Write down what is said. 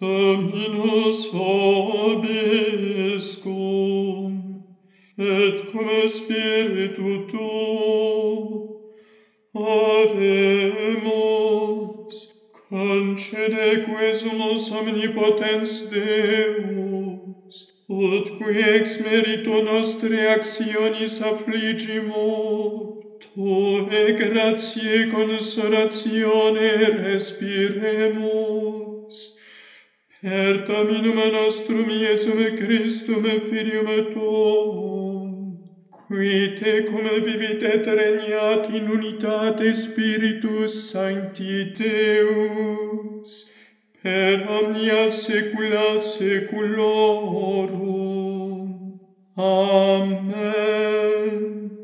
Dominus vobiscum, et cum spiritu tuo, oremus. Concede quesumus omnipotens Deus, ut qui ex merito nostri actionis affligimur, Tue gratiae consolatione respiremus. Per Dominum nostrum Iesum Christum Filium Tuum, qui tecum vivit et regnat in unitate Spiritus Sancti Deus, per omnia saecula saeculorum. Amen.